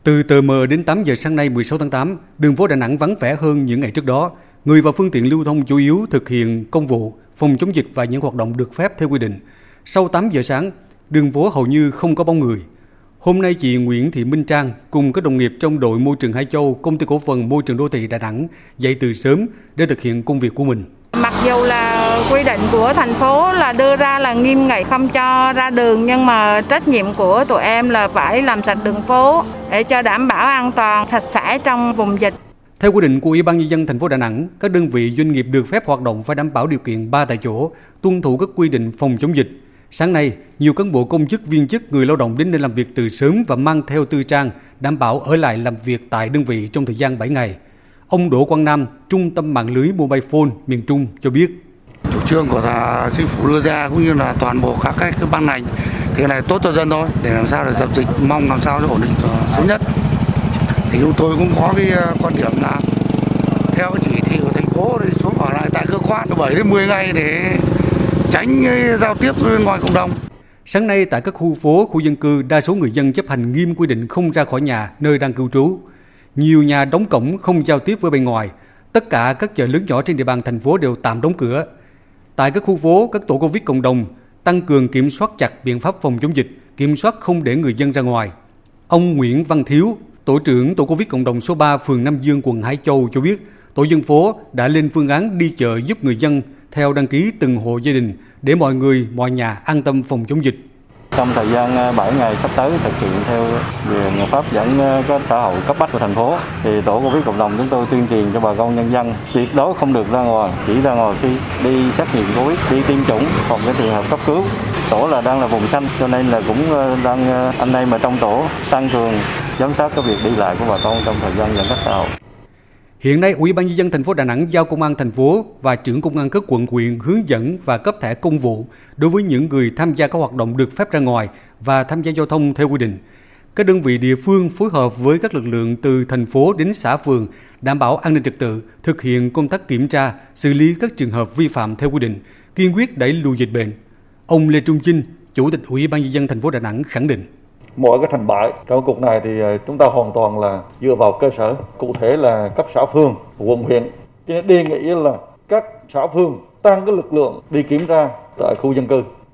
Từ tờ mờ đến 8 giờ sáng nay 16 tháng 8, đường phố Đà Nẵng vắng vẻ hơn những ngày trước đó. Người và phương tiện lưu thông chủ yếu thực hiện công vụ, phòng chống dịch và những hoạt động được phép theo quy định. Sau 8 giờ sáng, đường phố hầu như không có bóng người. Hôm nay chị Nguyễn Thị Minh Trang cùng các đồng nghiệp trong đội môi trường Hải Châu, công ty cổ phần môi trường đô thị Đà Nẵng dậy từ sớm để thực hiện công việc của mình. Mặc dù là quy định của thành phố là đưa ra là nghiêm nghị không cho ra đường, nhưng mà trách nhiệm của tụi em là phải làm sạch đường phố để cho đảm bảo an toàn, sạch sẽ trong vùng dịch. Theo quy định của Ủy ban Nhân dân thành phố Đà Nẵng, các đơn vị doanh nghiệp được phép hoạt động phải đảm bảo điều kiện 3 tại chỗ, tuân thủ các quy định phòng chống dịch. Sáng nay, nhiều cán bộ công chức, viên chức, người lao động đến nơi làm việc từ sớm và mang theo tư trang, đảm bảo ở lại làm việc tại đơn vị trong thời gian 7 ngày. Ông Đỗ Quang Nam, Trung tâm mạng lưới Mobile Phone miền Trung cho biết. Chủ trương của chính phủ đưa ra cũng như là toàn bộ các ban ngành thì cái này tốt cho dân thôi, để làm sao để dập dịch, mong làm sao cho ổn định sớm nhất. Thì chúng tôi cũng có cái quan điểm là theo cái chỉ thị của thành phố thì xuống ở lại tại cơ quan 7 đến 10 ngày để tránh giao tiếp ngoài cộng đồng. Sáng nay tại các khu phố, khu dân cư, đa số người dân chấp hành nghiêm quy định không ra khỏi nhà nơi đang cư trú. Nhiều nhà đóng cổng không giao tiếp với bên ngoài. Tất cả các chợ lớn nhỏ trên địa bàn thành phố đều tạm đóng cửa. Tại các khu phố, các tổ Covid cộng đồng tăng cường kiểm soát chặt biện pháp phòng chống dịch, kiểm soát không để người dân ra ngoài. Ông Nguyễn Văn Thiếu, tổ trưởng tổ Covid cộng đồng số 3 phường Nam Dương, quận Hải Châu cho biết, tổ dân phố đã lên phương án đi chợ giúp người dân theo đăng ký từng hộ gia đình để mọi người, mọi nhà an tâm phòng chống dịch. Trong thời gian 7 ngày sắp tới thực hiện theo biện pháp giãn cách xã hội cấp bách của thành phố, thì tổ Covid cộng đồng chúng tôi tuyên truyền cho bà con nhân dân tuyệt đối không được ra ngoài, chỉ ra ngoài khi đi xét nghiệm Covid, đi tiêm chủng hoặc cái trường hợp cấp cứu. Tổ là đang là vùng xanh cho nên là cũng đang anh em mà trong tổ tăng cường giám sát cái việc đi lại của bà con trong thời gian giãn cách xã hội. Hiện nay, Ủy ban Nhân dân thành phố Đà Nẵng giao Công an thành phố và trưởng Công an các quận huyện hướng dẫn và cấp thẻ công vụ đối với những người tham gia các hoạt động được phép ra ngoài và tham gia giao thông theo quy định. Các đơn vị địa phương phối hợp với các lực lượng từ thành phố đến xã phường đảm bảo an ninh trật tự, thực hiện công tác kiểm tra, xử lý các trường hợp vi phạm theo quy định, kiên quyết đẩy lùi dịch bệnh. Ông Lê Trung Chinh, Chủ tịch Ủy ban Nhân dân thành phố Đà Nẵng khẳng định. Mọi cái thành bại trong cuộc này thì chúng ta hoàn toàn là dựa vào cơ sở, cụ thể là cấp xã phường, quận huyện. Cho nên đề nghị là các xã phường tăng cái lực lượng đi kiểm tra tại khu dân cư.